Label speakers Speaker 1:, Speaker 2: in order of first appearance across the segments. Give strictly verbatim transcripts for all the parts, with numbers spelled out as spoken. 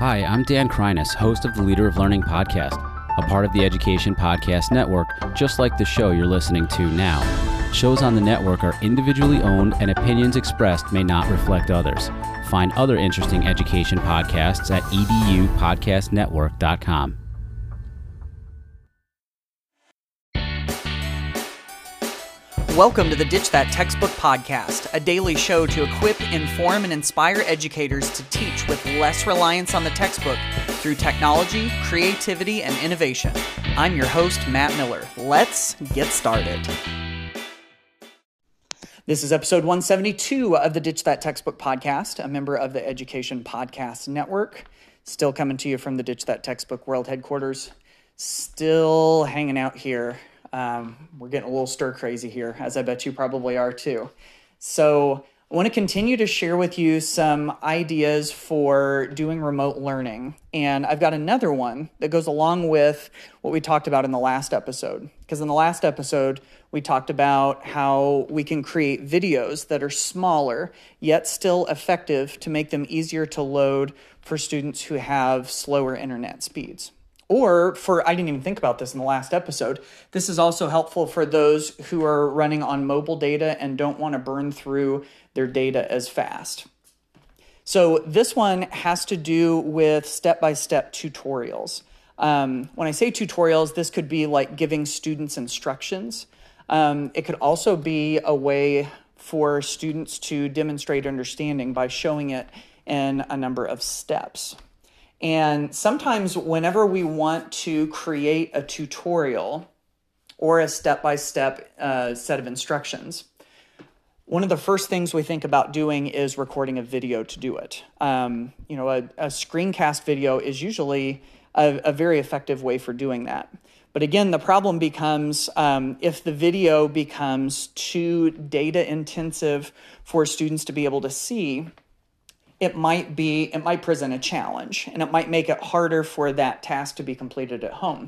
Speaker 1: Hi, I'm Dan Kreiness, host of the Leader of Learning podcast, a part of the Education Podcast Network, just like the show you're listening to now. Shows on the network are individually owned and opinions expressed may not reflect others. Find other interesting education podcasts at e d u podcast network dot com.
Speaker 2: Welcome to the Ditch That Textbook Podcast, a daily show to equip, inform, and inspire educators to teach with less reliance on the textbook through technology, creativity, and innovation. I'm your host, Matt Miller. Let's get started. This is episode one seventy-two of the Ditch That Textbook Podcast, a member of the Education Podcast Network. Still coming to you from the Ditch That Textbook World Headquarters. Still hanging out here. Um, we're getting a little stir crazy here, as I bet you probably are too. So I want to continue to share with you some ideas for doing remote learning. And I've got another one that goes along with what we talked about in the last episode. Because in the last episode, we talked about how we can create videos that are smaller, yet still effective to make them easier to load for students who have slower internet speeds. Or for, I didn't even think about this in the last episode, this is also helpful for those who are running on mobile data and don't want to burn through their data as fast. So this one has to do with step-by-step tutorials. Um, when I say tutorials, this could be like giving students instructions. Um, it could also be a way for students to demonstrate understanding by showing it in a number of steps. And sometimes whenever we want to create a tutorial or a step-by-step uh, set of instructions, one of the first things we think about doing is recording a video to do it. Um, you know, a, a screencast video is usually a, a very effective way for doing that. But again, the problem becomes um, if the video becomes too data intensive for students to be able to see, it might be, it might present a challenge, and it might make it harder for that task to be completed at home.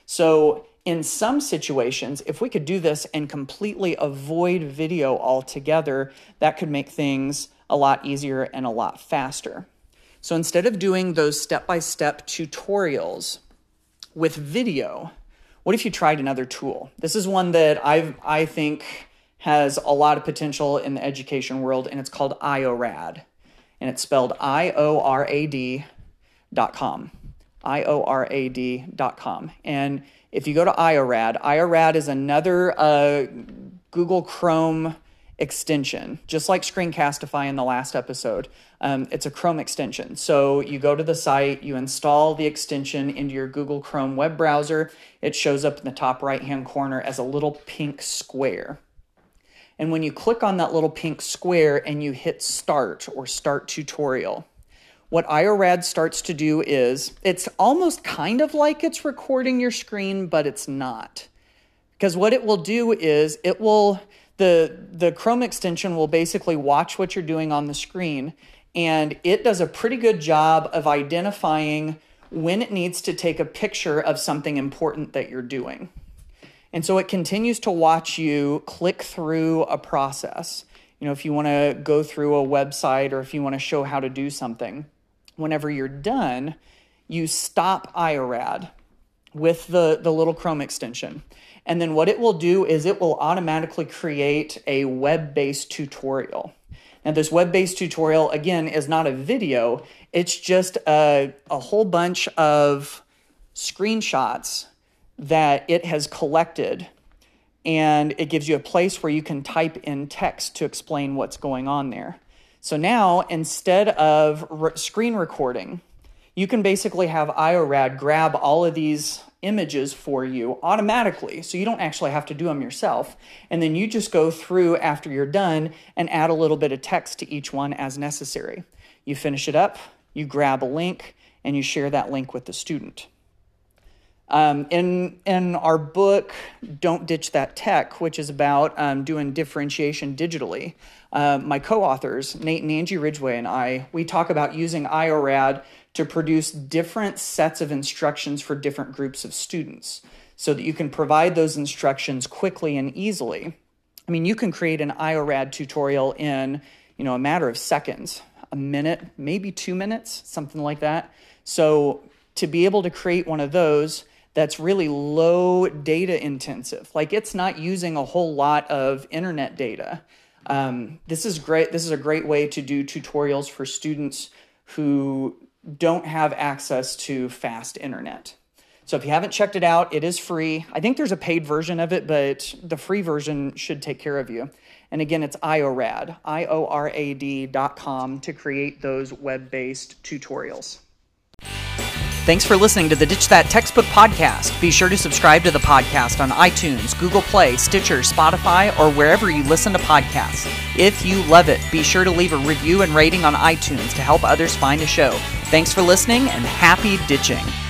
Speaker 2: So in some situations, if we could do this and completely avoid video altogether, that could make things a lot easier and a lot faster. So instead of doing those step-by-step tutorials with video, what if you tried another tool? This is one that I've, I think has a lot of potential in the education world, and it's called IORAD. And it's spelled I O R A D dot com, I O R A D dot com. And if you go to IORAD, IORAD is another uh, Google Chrome extension, just like Screencastify in the last episode. Um, it's a Chrome extension. So you go to the site, you install the extension into your Google Chrome web browser. It shows up in the top right-hand corner as a little pink square. And when you click on that little pink square and you hit start or start tutorial, what IORAD starts to do is, it's almost kind of like it's recording your screen, but it's not. Because what it will do is, it will, the, the Chrome extension will basically watch what you're doing on the screen, and it does a pretty good job of identifying when it needs to take a picture of something important that you're doing. And so it continues to watch you click through a process. You know, if you want to go through a website or if you want to show how to do something, whenever you're done, you stop IORAD with the, the little Chrome extension. And then what it will do is it will automatically create a web-based tutorial. Now, this web-based tutorial, again, is not a video. It's just a, a whole bunch of screenshots that it has collected, and it gives you a place where you can type in text to explain what's going on there. So now, instead of re- screen recording, you can basically have IORAD grab all of these images for you automatically, so you don't actually have to do them yourself, and then you just go through after you're done and add a little bit of text to each one as necessary. You finish it up, you grab a link, and you share that link with the student. Um, in, in our book, Don't Ditch That Tech, which is about um, doing differentiation digitally, uh, my co-authors, Nate and Angie Ridgway and I, we talk about using IORAD to produce different sets of instructions for different groups of students so that you can provide those instructions quickly and easily. I mean, you can create an IORAD tutorial in, you know, a matter of seconds. a minute, maybe two minutes, something like that. So to be able to create one of those that's really low data intensive, like it's not using a whole lot of internet data. Um, this is great. This is a great way to do tutorials for students who don't have access to fast internet. So if you haven't checked it out, it is free. I think there's a paid version of it, but the free version should take care of you. And again, it's IORAD, I O R A D dot com to create those web-based tutorials. Thanks for listening to the Ditch That Textbook podcast. Be sure to subscribe to the podcast on iTunes, Google Play, Stitcher, Spotify, or wherever you listen to podcasts. If you love it, be sure to leave a review and rating on iTunes to help others find the show. Thanks for listening, and happy ditching.